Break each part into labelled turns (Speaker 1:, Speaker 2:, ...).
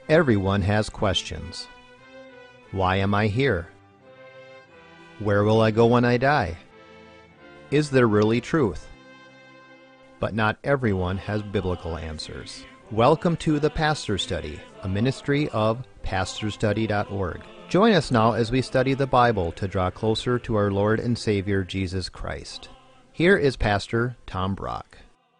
Speaker 1: Everyone has questions. Why am I here? Where will I go when I die? Is there really truth? But not everyone has biblical answers. Welcome to The Pastor Study, a ministry of pastorstudy.org. Join us now as we study the Bible to draw closer to our Lord and Savior Jesus Christ. Here is Pastor Tom Brock.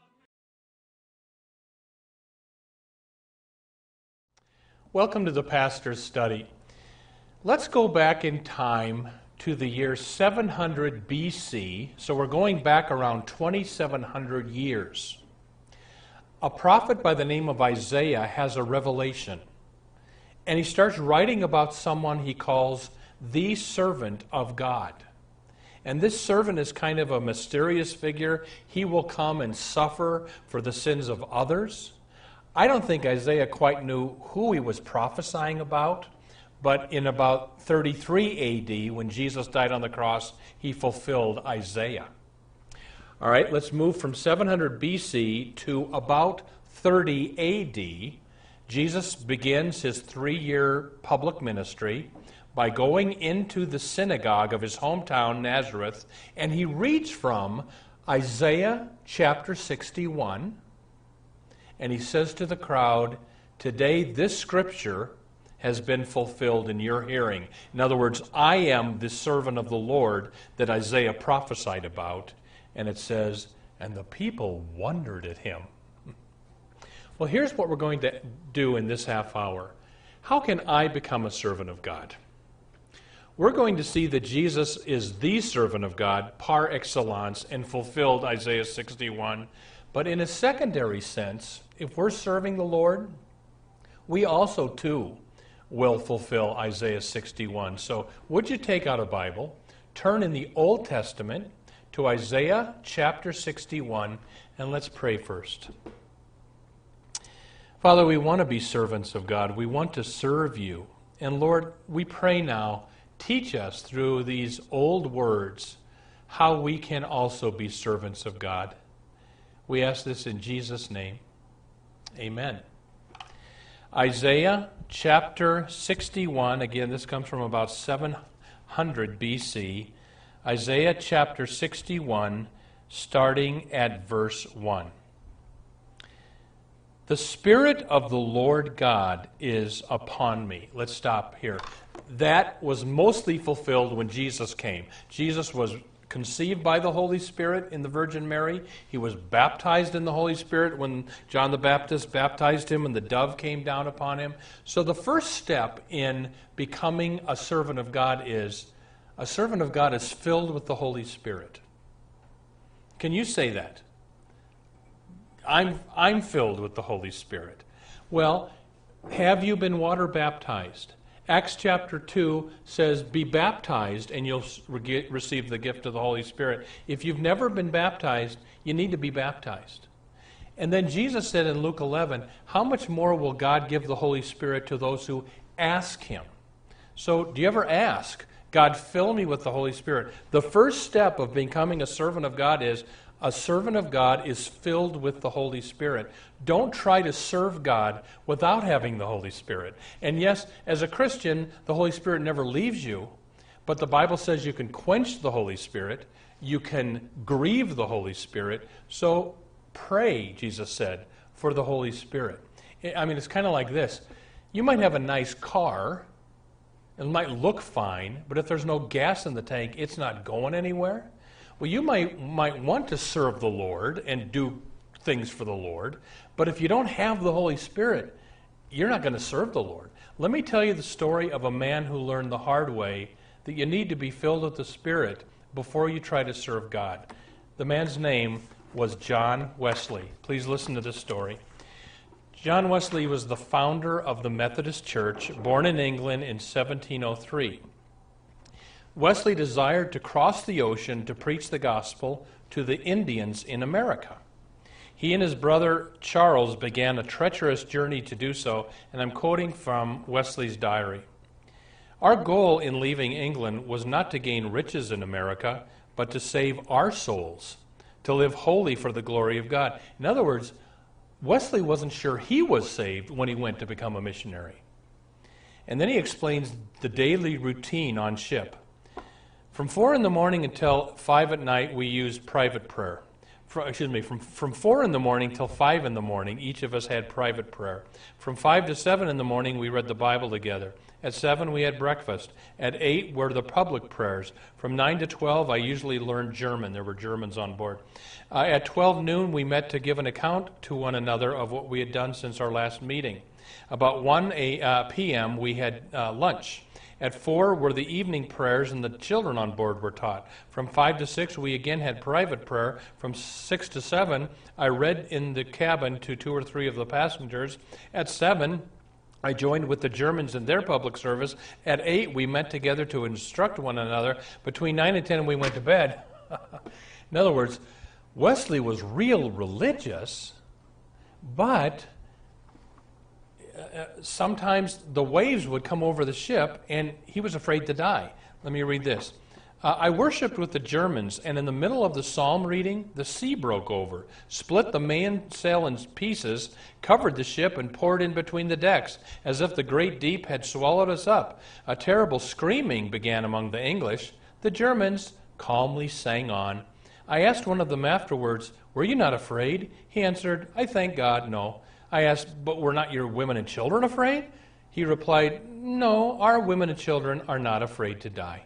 Speaker 2: Welcome to the Pastor's Study. Let's go back in time to the year 700 BC, so we're going back around 2,700 years. A prophet by the name of Isaiah has a revelation, and he starts writing about someone he calls the servant of God. And this servant is kind of a mysterious figure. He will come and suffer for the sins of others. I don't think Isaiah quite knew who he was prophesying about, but in about 33 AD, when Jesus died on the cross, he fulfilled Isaiah. All right, let's move from 700 BC to about 30 AD. Jesus begins his 3-year public ministry by going into the synagogue of his hometown, Nazareth, and he reads from Isaiah chapter 61, and he says to the crowd, "Today this scripture has been fulfilled in your hearing." In other words, I am the servant of the Lord that Isaiah prophesied about. And it says, and the people wondered at him. Well, here's what we're going to do in this half hour. How can I become a servant of God? We're going to see that Jesus is the servant of God par excellence and fulfilled Isaiah 61. But in a secondary sense, if we're serving the Lord, we also too will fulfill Isaiah 61. So would you take out a Bible, turn in the Old Testament to Isaiah chapter 61, and let's pray first. Father, we want to be servants of God. We want to serve you. And Lord, we pray now, teach us through these old words how we can also be servants of God. We ask this in Jesus' name. Amen. Isaiah chapter 61, again, this comes from about 700 BC. Isaiah chapter 61, starting at verse 1. The Spirit of the Lord God is upon me. Let's stop here. That was mostly fulfilled when Jesus came. Jesus was conceived by the Holy Spirit in the Virgin Mary. He was baptized in the Holy Spirit when John the Baptist baptized him and the dove came down upon him. So the first step in becoming a servant of God is, a servant of God is filled with the Holy Spirit. Can you say that? I'm filled with the Holy Spirit. Well, have you been water baptized? Acts chapter 2 says, be baptized and you'll receive the gift of the Holy Spirit. If you've never been baptized, you need to be baptized. And then Jesus said in Luke 11, how much more will God give the Holy Spirit to those who ask him? So do you ever ask, God, fill me with the Holy Spirit? The first step of becoming a servant of God is, a servant of God is filled with the Holy Spirit. Don't try to serve God without having the Holy Spirit. And yes, as a Christian, the Holy Spirit never leaves you, but the Bible says you can quench the Holy Spirit, you can grieve the Holy Spirit, so pray, Jesus said, for the Holy Spirit. I mean, it's kind of like this. You might have a nice car, it might look fine, but if there's no gas in the tank, it's not going anywhere. Well, you might want to serve the Lord and do things for the Lord, but if you don't have the Holy Spirit, you're not going to serve the Lord. Let me tell you the story of a man who learned the hard way that you need to be filled with the Spirit before you try to serve God. The man's name was John Wesley. Please listen to this story. John Wesley was the founder of the Methodist Church, born in England in 1703. Wesley desired to cross the ocean to preach the gospel to the Indians in America. He and his brother Charles began a treacherous journey to do so, and I'm quoting from Wesley's diary. Our goal in leaving England was not to gain riches in America, but to save our souls, to live wholly for the glory of God. In other words, Wesley wasn't sure he was saved when he went to become a missionary. And then he explains the daily routine on ship. From 4 in the morning until 5 at night, we used private prayer. From 4 in the morning till 5 in the morning, each of us had private prayer. From 5 to 7 in the morning, we read the Bible together. At 7, we had breakfast. At 8 were the public prayers. From 9 to 12, I usually learned German. There were Germans on board. At 12 noon, we met to give an account to one another of what we had done since our last meeting. About 1 p.m., we had lunch. At 4 were the evening prayers, and the children on board were taught. From 5 to 6, we again had private prayer. From 6 to 7, I read in the cabin to 2 or 3 of the passengers. At 7, I joined with the Germans in their public service. At 8, we met together to instruct one another. Between 9 and 10, we went to bed. In other words, Wesley was real religious, but sometimes the waves would come over the ship, and he was afraid to die. Let me read this. I worshipped with the Germans, and in the middle of the psalm reading, the sea broke over, split the mainsail in pieces, covered the ship, and poured in between the decks, as if the great deep had swallowed us up. A terrible screaming began among the English. The Germans calmly sang on. I asked one of them afterwards, "Were you not afraid?" He answered, "I thank God, no." I asked, "But were not your women and children afraid?" He replied, "No, our women and children are not afraid to die."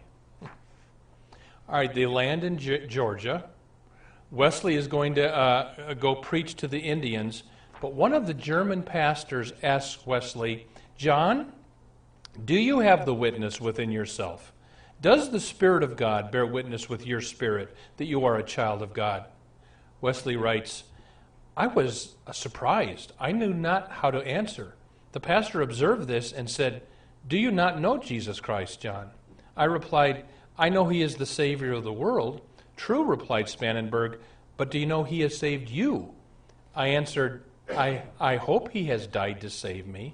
Speaker 2: All right, they land in Georgia. Wesley is going to go preach to the Indians, but one of the German pastors asks Wesley, "John, do you have the witness within yourself? Does the Spirit of God bear witness with your spirit that you are a child of God?" Wesley writes, "I was surprised. I knew not how to answer. The pastor observed this and said, 'Do you not know Jesus Christ, John?' I replied, 'I know he is the Savior of the world.' 'True,' replied Spangenberg, 'but do you know he has saved you?' I answered, I hope he has died to save me."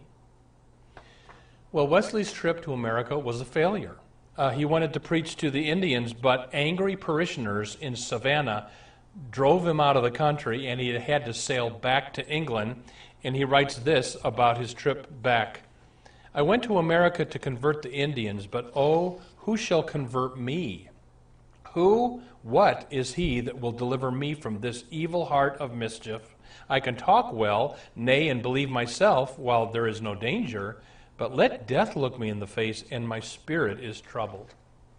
Speaker 2: Well, Wesley's trip to America was a failure. He wanted to preach to the Indians, but angry parishioners in Savannah drove him out of the country, and he had to sail back to England. And he writes this about his trip back. "I went to America to convert the Indians, but oh, who shall convert me? What is he that will deliver me from this evil heart of mischief? I can talk well, nay, and believe myself, while there is no danger, but let death look me in the face, and my spirit is troubled."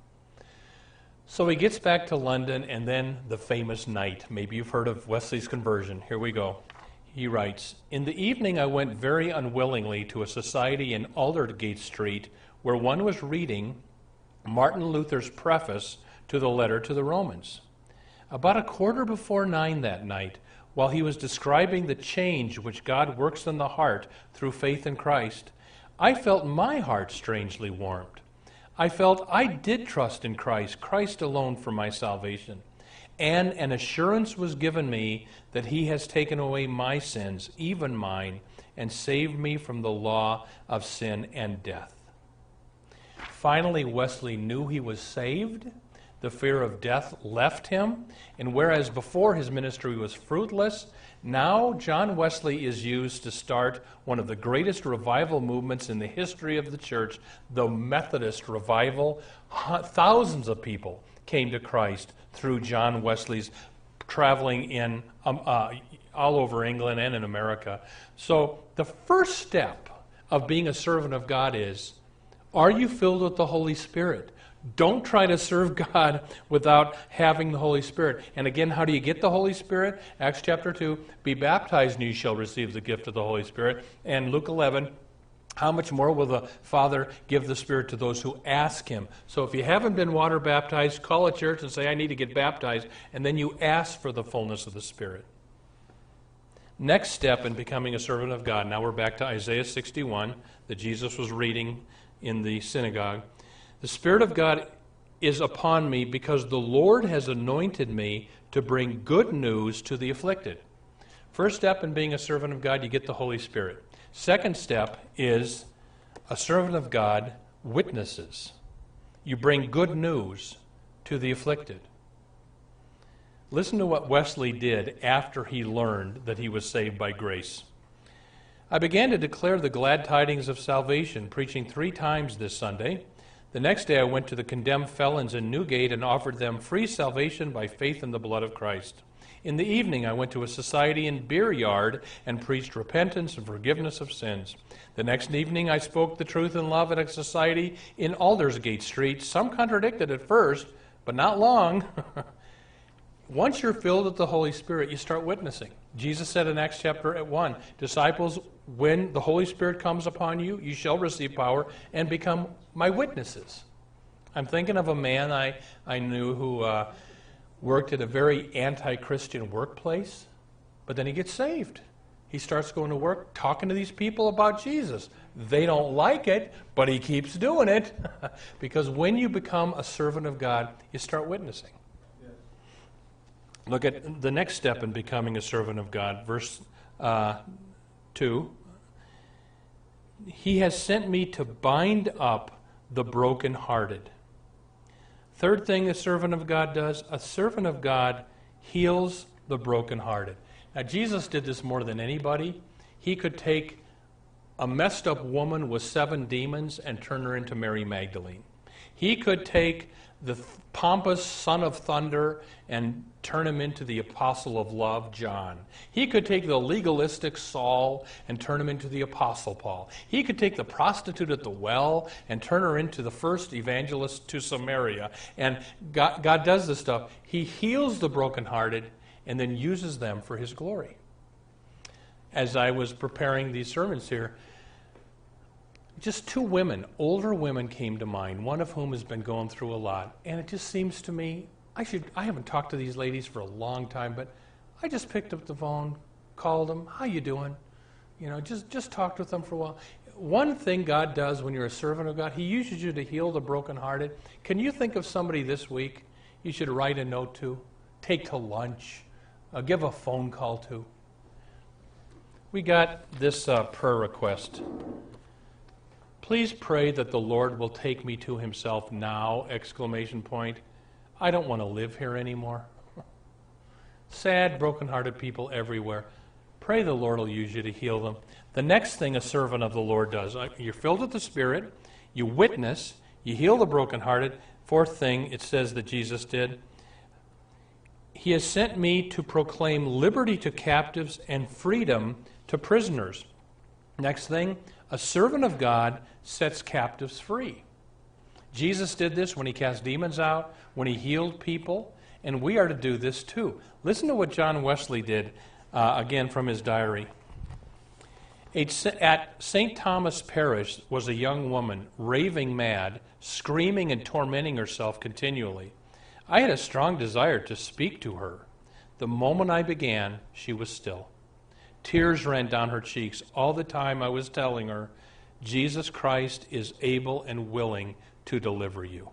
Speaker 2: So he gets back to London, and then the famous night. Maybe you've heard of Wesley's conversion. Here we go. He writes, "In the evening I went very unwillingly to a society in Aldersgate Street where one was reading Martin Luther's preface to the letter to the Romans. About 9:15 that night, while he was describing the change which God works in the heart through faith in Christ, I felt my heart strangely warmed. I felt I did trust in Christ alone for my salvation, and an assurance was given me that he has taken away my sins, even mine, and saved me from the law of sin and death." Finally, Wesley knew he was saved. The fear of death left him, and whereas before his ministry was fruitless, now John Wesley is used to start one of the greatest revival movements in the history of the church, the Methodist revival. Thousands of people came to Christ through John Wesley's traveling in all over England and in America. So the first step of being a servant of God is, are you filled with the Holy Spirit? Don't try to serve God without having the Holy Spirit. And again, how do you get the Holy Spirit? Acts chapter 2, be baptized and you shall receive the gift of the Holy Spirit. And Luke 11, how much more will the Father give the Spirit to those who ask him? So if you haven't been water baptized, call a church and say, I need to get baptized. And then you ask for the fullness of the Spirit. Next step in becoming a servant of God. Now we're back to Isaiah 61 that Jesus was reading in the synagogue. The Spirit of God is upon me because the Lord has anointed me to bring good news to the afflicted. First step in being a servant of God, you get the Holy Spirit. Second step is a servant of God witnesses. You bring good news to the afflicted. Listen to what Wesley did after he learned that he was saved by grace. I began to declare the glad tidings of salvation, preaching 3 times this Sunday. The next day I went to the condemned felons in Newgate and offered them free salvation by faith in the blood of Christ. In the evening I went to a society in Beer Yard and preached repentance and forgiveness of sins. The next evening I spoke the truth in love at a society in Aldersgate Street. Some contradicted at first, but not long. Once you're filled with the Holy Spirit, you start witnessing. Jesus said in Acts chapter 1, disciples, when the Holy Spirit comes upon you, you shall receive power and become my witnesses. I'm thinking of a man I knew who worked at a very anti-Christian workplace, but then he gets saved. He starts going to work, talking to these people about Jesus. They don't like it, but he keeps doing it. Because when you become a servant of God, you start witnessing. Look at the next step in becoming a servant of God. Verse 2. He has sent me to bind up the brokenhearted. Third thing a servant of God does, a servant of God heals the brokenhearted. Now, Jesus did this more than anybody. He could take a messed up woman with 7 demons and turn her into Mary Magdalene. He could take the pompous son of thunder and turn him into the apostle of love, John. He could take the legalistic Saul and turn him into the apostle Paul. He could take the prostitute at the well and turn her into the first evangelist to Samaria. And God does this stuff. He heals the brokenhearted and then uses them for his glory. As I was preparing these sermons here, just 2 women, older women came to mind, one of whom has been going through a lot. And it just seems to me, I haven't talked to these ladies for a long time, but I just picked up the phone, called them, how you doing? You know, just talked with them for a while. One thing God does when you're a servant of God, he uses you to heal the brokenhearted. Can you think of somebody this week you should write a note to, take to lunch, give a phone call to? We got this prayer request. Please pray that the Lord will take me to himself now, ! I don't want to live here anymore. Sad, broken-hearted people everywhere. Pray the Lord will use you to heal them. The next thing a servant of the Lord does, you're filled with the Spirit, you witness, you heal the brokenhearted. 4th thing it says that Jesus did, he has sent me to proclaim liberty to captives and freedom to prisoners. Next thing, a servant of God sets captives free. Jesus did this when he cast demons out, when he healed people, and we are to do this too. Listen to what John Wesley did, again from his diary. At St. Thomas Parish was a young woman, raving mad, screaming and tormenting herself continually. I had a strong desire to speak to her. The moment I began, she was still. Tears ran down her cheeks. All the time I was telling her, Jesus Christ is able and willing to deliver you.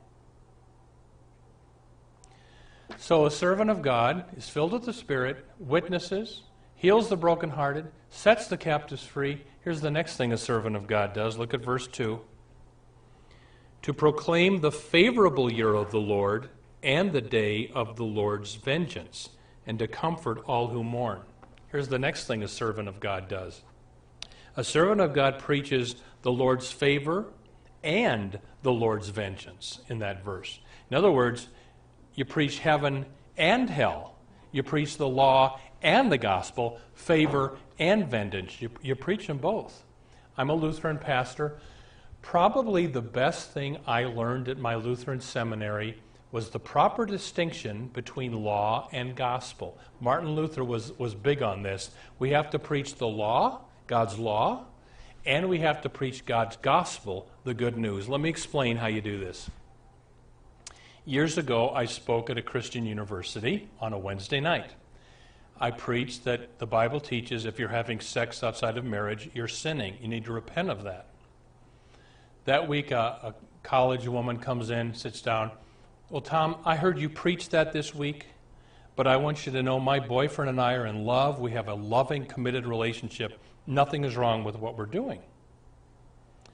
Speaker 2: So a servant of God is filled with the Spirit, witnesses, heals the brokenhearted, sets the captives free. Here's the next thing a servant of God does. Look at verse 2. To proclaim the favorable year of the Lord and the day of the Lord's vengeance, and to comfort all who mourn. Here's the next thing a servant of God does. A servant of God preaches the Lord's favor and the Lord's vengeance in that verse. In other words, you preach heaven and hell. You preach the law and the gospel, favor and vengeance. You preach them both. I'm a Lutheran pastor. Probably the best thing I learned at my Lutheran seminary was the proper distinction between law and gospel. Martin Luther was big on this. We have to preach the law, God's law, and we have to preach God's gospel, the good news. Let me explain how you do this. Years ago, I spoke at a Christian university on a Wednesday night. I preached that the Bible teaches if you're having sex outside of marriage, you're sinning. You need to repent of that. That week, a college woman comes in, sits down. Well, Tom, I heard you preach that this week, but I want you to know my boyfriend and I are in love. We have a loving, committed relationship. Nothing is wrong with what we're doing.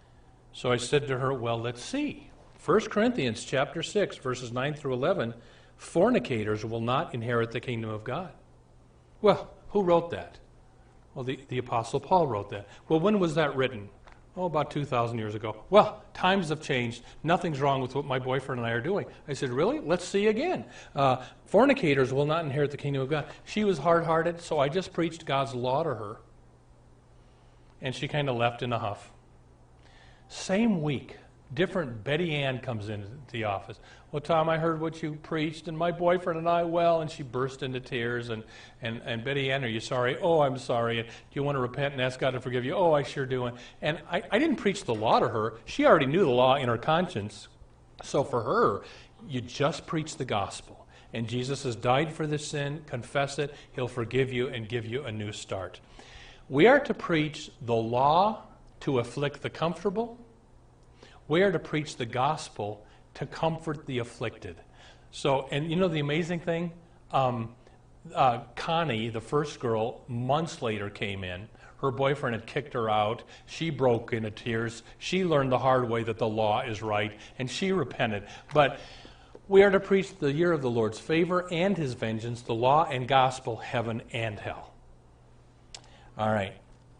Speaker 2: So I said to her, well, let's see. 1 Corinthians chapter 6, verses 9 through 11. fornicators will not inherit the kingdom of God. Well, who wrote that? Well, the Apostle Paul wrote that. Well, when was that written? Oh, about 2,000 years ago. Well, times have changed. Nothing's wrong with what my boyfriend and I are doing. I said, really? Let's see again. Fornicators will not inherit the kingdom of God. She was hard-hearted, so I just preached God's law to her. And she kind of left in a huff. Same week, different Betty Ann comes into the office. Well, Tom, I heard what you preached, and my boyfriend and I, well, and she burst into tears. And Betty Ann, are you sorry? Oh, I'm sorry. And do you want to repent and ask God to forgive you? Oh, I sure do. And I didn't preach the law to her. She already knew the law in her conscience. So for her, you just preach the gospel. And Jesus has died for this sin. Confess it. He'll forgive you and give you a new start. We are to preach the law to afflict the comfortable. We are to preach the gospel to comfort the afflicted. So, and you know the amazing thing? Connie, the first girl, months later came in. Her boyfriend had kicked her out. She broke into tears. She learned the hard way that the law is right, and she repented. But we are to preach the year of the Lord's favor and his vengeance, the law and gospel, heaven and hell. All right.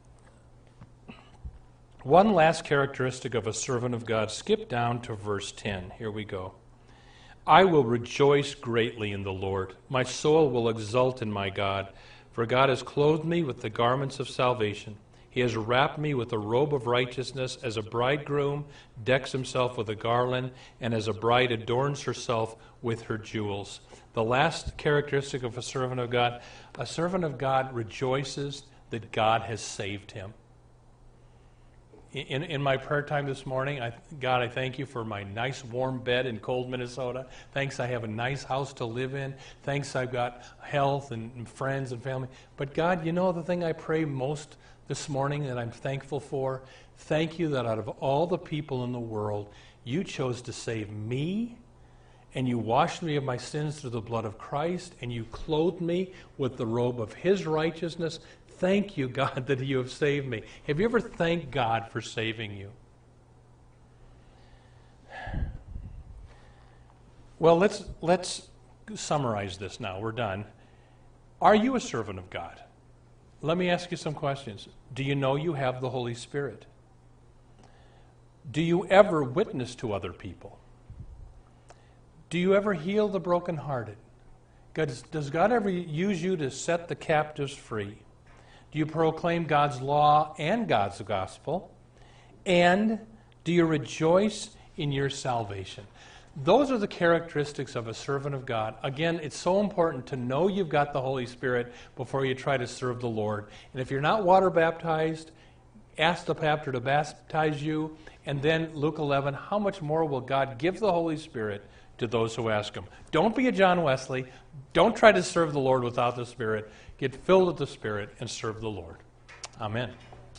Speaker 2: One last characteristic of a servant of God. Skip down to verse 10. Here we go. I will rejoice greatly in the Lord. My soul will exult in my God. For God has clothed me with the garments of salvation. He has wrapped me with a robe of righteousness, as a bridegroom decks himself with a garland, and as a bride adorns herself with her jewels. The last characteristic of a servant of God rejoices that God has saved him. In my prayer time this morning, God, I thank you for my nice warm bed in cold Minnesota. Thanks I have a nice house to live in. Thanks I've got health and friends and family. But God, you know the thing I pray most this morning that I'm thankful for? Thank you that out of all the people in the world, you chose to save me, and you washed me of my sins through the blood of Christ, and you clothed me with the robe of his righteousness. Thank you, God, that you have saved me. Have you ever thanked God for saving you? Well, let's summarize this now. We're done. Are you a servant of God? Let me ask you some questions. Do you know you have the Holy Spirit? Do you ever witness to other people? Do you ever heal the brokenhearted? Does God ever use you to set the captives free? Do you proclaim God's law and God's gospel? And do you rejoice in your salvation? Those are the characteristics of a servant of God. Again, it's so important to know you've got the Holy Spirit before you try to serve the Lord. And if you're not water baptized, ask the pastor to baptize you. And then Luke 11, how much more will God give the Holy Spirit to those who ask him? Don't be a John Wesley. Don't try to serve the Lord without the Spirit. Get filled with the Spirit and serve the Lord. Amen.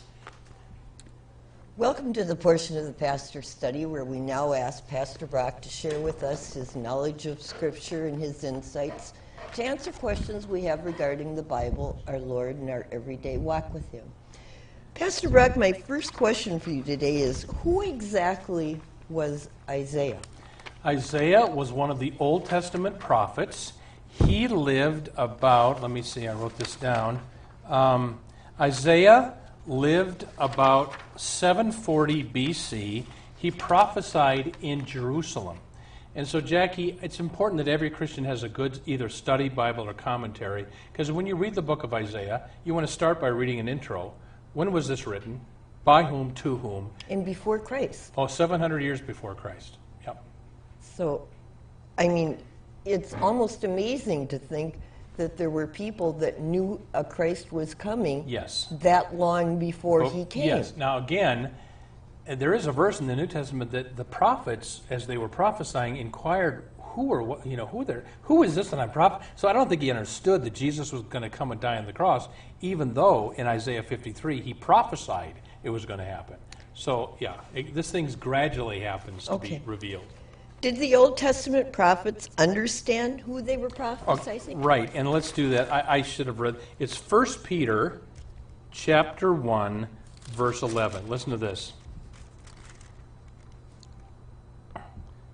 Speaker 3: Welcome to the portion of the pastor's study where we now ask Pastor Brock to share with us his knowledge of Scripture and his insights to answer questions we have regarding the Bible, our Lord, and our everyday walk with him. Pastor Brock, my first question for you today is, who exactly was Isaiah?
Speaker 2: Isaiah was one of the Old Testament prophets. He lived about, let me see, I wrote this down. Isaiah lived about 740 BC. He prophesied in Jerusalem. And so, Jackie, it's important that every Christian has a good either study Bible or commentary, because when you read the book of Isaiah, you want to start by reading an intro. When was this written? By whom? To whom?
Speaker 3: And before Christ.
Speaker 2: 700 years before Christ. Yep.
Speaker 3: So, I mean, it's almost amazing to think that there were people that knew a Christ was coming that long before he came.
Speaker 2: Yes. Now, again, there is a verse in the New Testament that the prophets, as they were prophesying, inquired who is this that I'm prophesying? So I don't think he understood that Jesus was going to come and die on the cross, even though in Isaiah 53 he prophesied it was going to happen. So, yeah, this thing gradually happens to be revealed.
Speaker 3: Did the Old Testament prophets understand who they were prophesying?
Speaker 2: Right, and let's do that. I should have read. It's 1 Peter chapter 1, verse 11. Listen to this.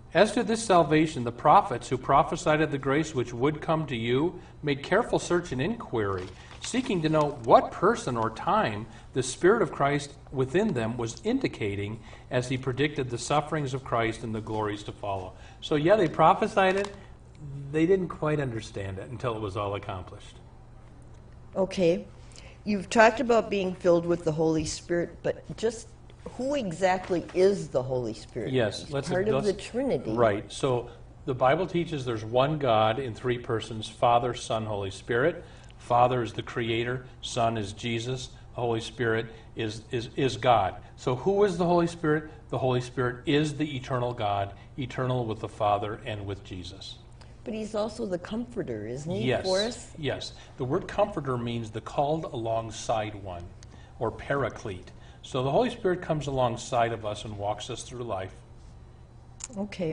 Speaker 2: As to this salvation, the prophets who prophesied of the grace which would come to you made careful search and inquiry, seeking to know what person or time the Spirit of Christ within them was indicating as he predicted the sufferings of Christ and the glories to follow. So yeah, they prophesied it. They didn't quite understand it until it was all accomplished.
Speaker 3: Okay. You've talked about being filled with the Holy Spirit, but just who exactly is the Holy Spirit?
Speaker 2: Yes.
Speaker 3: It's part of the Trinity.
Speaker 2: Right. So the Bible teaches there's one God in three persons, Father, Son, Holy Spirit. Father is the Creator. Son is Jesus. Holy Spirit is God. So who is the Holy Spirit? The Holy Spirit is the eternal God, eternal with the Father and with Jesus.
Speaker 3: But he's also the comforter, isn't he,
Speaker 2: Yes.
Speaker 3: for us?
Speaker 2: Yes. The word comforter means the called alongside one, or paraclete. So the Holy Spirit comes alongside of us and walks us through life.
Speaker 3: Okay.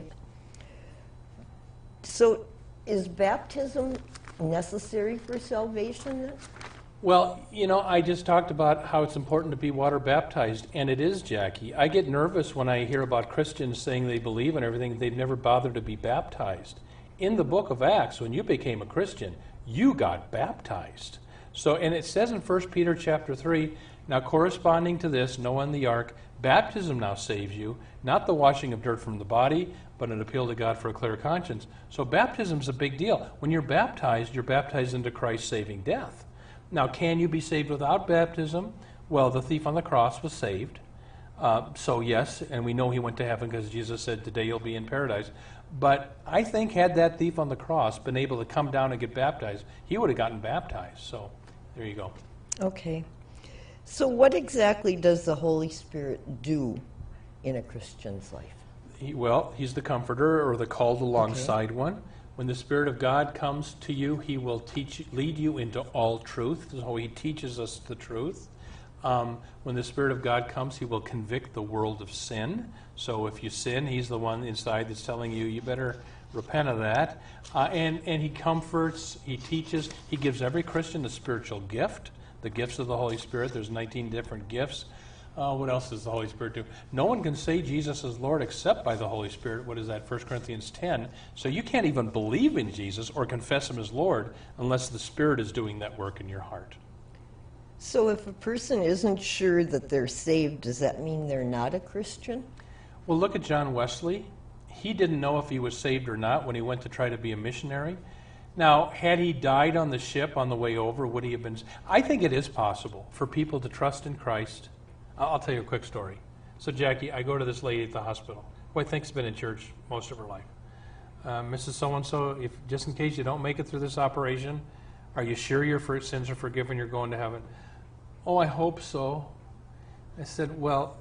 Speaker 3: So is baptism necessary for salvation then?
Speaker 2: Well, I just talked about how it's important to be water baptized, and it is, Jackie. I get nervous when I hear about Christians saying they believe in everything, they've never bothered to be baptized. In the book of Acts, when you became a Christian, you got baptized. So, and it says in 1 Peter chapter 3, now corresponding to this, Noah and the ark, baptism now saves you, not the washing of dirt from the body, but an appeal to God for a clear conscience. So baptism's a big deal. When you're baptized into Christ's saving death. Now, can you be saved without baptism? Well, the thief on the cross was saved. So yes, and we know he went to heaven because Jesus said, today you'll be in paradise. But I think had that thief on the cross been able to come down and get baptized, he would have gotten baptized. So there you go.
Speaker 3: Okay. So what exactly does the Holy Spirit do in a Christian's life?
Speaker 2: He's the comforter or the called alongside one. When the Spirit of God comes to you, he will lead you into all truth. So he teaches us the truth. When the Spirit of God comes, he will convict the world of sin. So if you sin, he's the one inside that's telling you, you better repent of that. And he comforts, he teaches, he gives every Christian a spiritual gift, the gifts of the Holy Spirit. There's 19 different gifts. What else does the Holy Spirit do? No one can say Jesus is Lord except by the Holy Spirit. What is that? 1 Corinthians 10. So you can't even believe in Jesus or confess him as Lord unless the Spirit is doing that work in your heart.
Speaker 3: So if a person isn't sure that they're saved, does that mean they're not a Christian?
Speaker 2: Well, look at John Wesley. He didn't know if he was saved or not when he went to try to be a missionary. Now, had he died on the ship on the way over, would he have been... I think it is possible for people to trust in Christ. I'll tell you a quick story. So, Jackie, I go to this lady at the hospital who I think has been in church most of her life. Mrs. So-and-so, if just in case you don't make it through this operation, are you sure your sins are forgiven, you're going to heaven? Oh, I hope so. I said, well,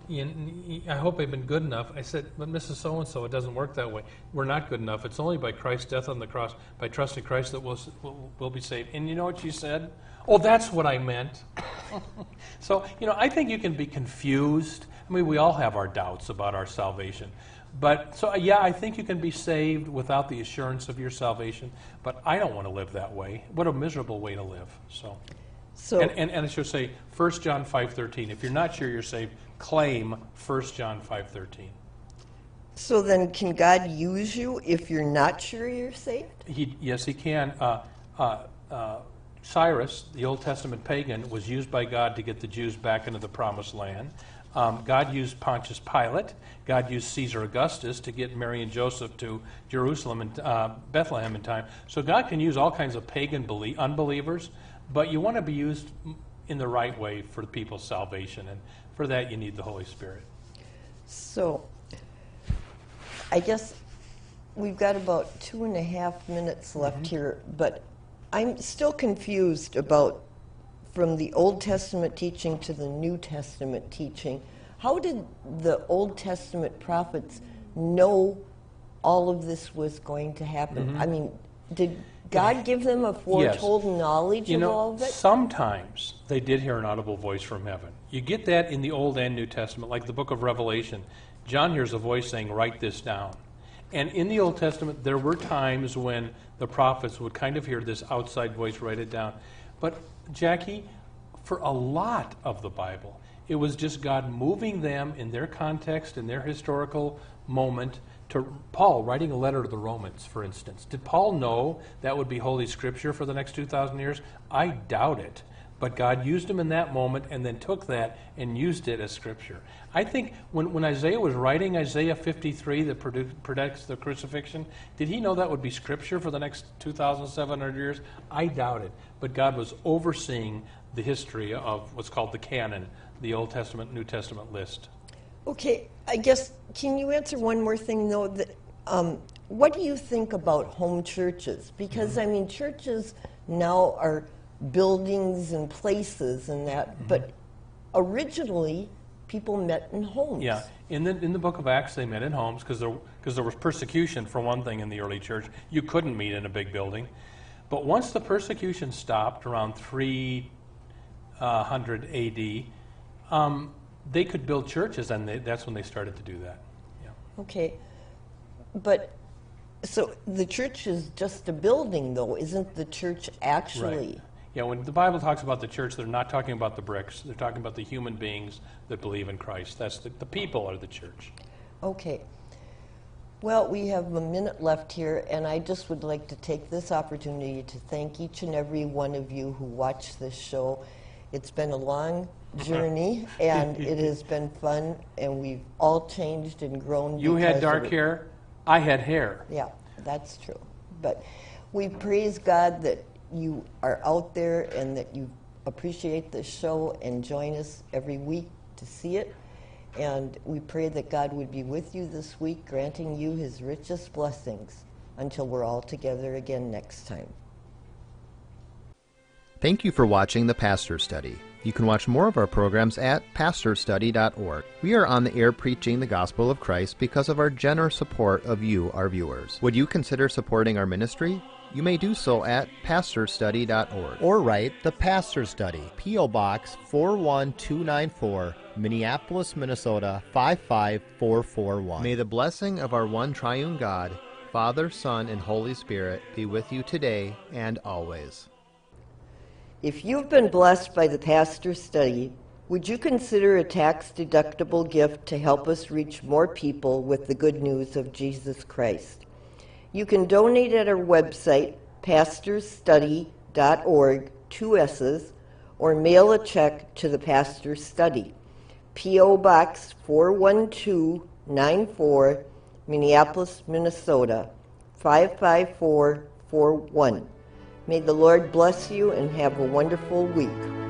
Speaker 2: I hope I've been good enough. I said, but Mrs. So-and-so, it doesn't work that way. We're not good enough. It's only by Christ's death on the cross, by trusting Christ, that we'll be saved. And you know what she said? Oh, that's what I meant. So, I think you can be confused. I mean, we all have our doubts about our salvation. But, so, yeah, I think you can be saved without the assurance of your salvation. But I don't want to live that way. What a miserable way to live. And it should say 1 John 5:13. If you're not sure you're saved, claim 1 John 5:13.
Speaker 3: So then can God use you if you're not sure you're saved?
Speaker 2: Yes, he can. Cyrus, the Old Testament pagan, was used by God to get the Jews back into the Promised Land. God used Pontius Pilate. God used Caesar Augustus to get Mary and Joseph to Jerusalem and Bethlehem in time. So God can use all kinds of pagan unbelievers, but you want to be used in the right way for people's salvation, and for that you need the Holy Spirit. So
Speaker 3: I guess we've got about 2.5 minutes left here, but I'm still confused about, from the Old Testament teaching to the New Testament teaching, how did the Old Testament prophets know all of this was going to happen? I mean, did God give them a foretold knowledge of all of it?
Speaker 2: Sometimes they did hear an audible voice from heaven. You get that in the Old and New Testament, like the book of Revelation. John hears a voice saying, write this down. And in the Old Testament, there were times when the prophets would kind of hear this outside voice, write it down. But, Jackie, for a lot of the Bible, It was just God moving them in their context, in their historical moment. To Paul writing a letter to the Romans, for instance. Did Paul know that would be Holy Scripture for the next 2,000 years? I doubt it. But God used him in that moment and then took that and used it as Scripture. I think when Isaiah was writing Isaiah 53 that predicts the crucifixion, did he know that would be Scripture for the next 2,700 years? I doubt it. But God was overseeing the history of what's called the canon, the Old Testament, New Testament list.
Speaker 3: Okay, I guess, can you answer one more thing, though? That, what do you think about home churches? Because, I mean, churches now are buildings and places and that, but originally people met in homes.
Speaker 2: Yeah, in the book of Acts, they met in homes because there was persecution, for one thing, in the early church. You couldn't meet in a big building. But once the persecution stopped around 300 A.D., they could build churches, and that's when they started to do that. Yeah.
Speaker 3: Okay, but so the church is just a building, though, isn't the church actually?
Speaker 2: Right. Yeah, when the Bible talks about the church, they're not talking about the bricks. They're talking about the human beings that believe in Christ. That's the people are the church.
Speaker 3: Okay. Well, we have a minute left here, and I just would like to take this opportunity to thank each and every one of you who watched this show. It's been a long journey, and it has been fun, and we've all changed and grown.
Speaker 2: You had dark hair, I had hair.
Speaker 3: Yeah, that's true. But we praise God that you are out there and that you appreciate this show and join us every week to see it. And we pray that God would be with you this week, granting you his richest blessings until we're all together again next time.
Speaker 1: Thank you for watching The Pastor Study. You can watch more of our programs at pastorstudy.org. We are on the air preaching the gospel of Christ because of our generous support of you, our viewers. Would you consider supporting our ministry? You may do so at pastorstudy.org. Or write The Pastor Study, P.O. Box 41294, Minneapolis, Minnesota 55441. May the blessing of our one triune God, Father, Son, and Holy Spirit be with you today and always.
Speaker 3: If you've been blessed by the Pastor Study, would you consider a tax-deductible gift to help us reach more people with the good news of Jesus Christ? You can donate at our website, pastorstudy.org, 2 S's, or mail a check to the Pastor Study, P.O. Box 41294, Minneapolis, Minnesota 55441. May the Lord bless you and have a wonderful week.